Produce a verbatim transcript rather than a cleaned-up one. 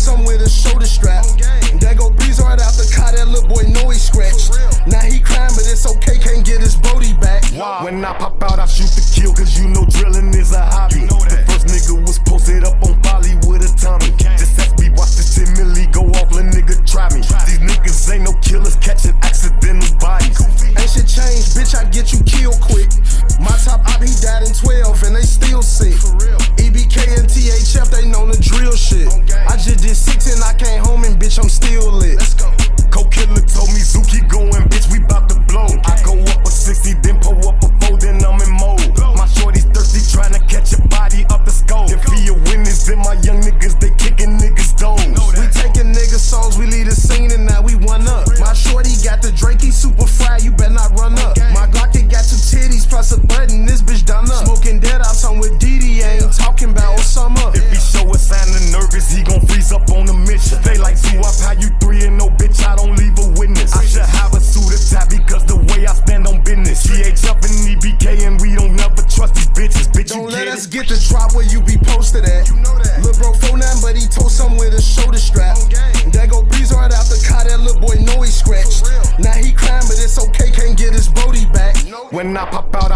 some with a shoulder strap. That go breeze right out the car, that little boy know he scratched. Now he crying, but it's okay, can't get his Brody back. Wow. When I pop out, I shoot to kill, cause you know drilling is a hobby. You know the first nigga was posted up on Folly with a Tommy. Just ask me, watch the ten milli go off, a nigga try me. These niggas ain't no killers, catching accidental bodies. Ain't shit changed, bitch, I get you killed quick. My top op, he died in twelve, and they still sick. E B K and T H F, they know the drill shit. I just did six and I came home and bitch, I'm still lit. Let's go. Coke killer told me Zuki going, bitch, we bout to blow. I go up a sixty, then pull up a four, then I'm in mode. My shorty's thirsty, tryna catch a body up the skull. If he a witness, then my young niggas, they kicking niggas' doors. We taking niggas' souls, we leave the scene and now we one up. My shorty got the Drake, he super fried, you better not run up. My Glock, it got two titties plus a button, this bitch done up. Smoking dead out, I'm with D D, ain't talking about Osama. If he show a sign of nervous, he gon' freeze up on the mission. They like zoo up, how you three and no bitch, I don't leave a witness. I should have a suit of tie because the way I stand on business. T H F and E B K and we don't never trust these bitches. Bitch, don't you let get us it? get the drop where you be posted at. You know that. Lil' bro four nine, but he told some with a shoulder strap. That go breeze right out the car, that little boy know he scratched. Now he crying, but it's okay, can't get his Brody back. When I pop out,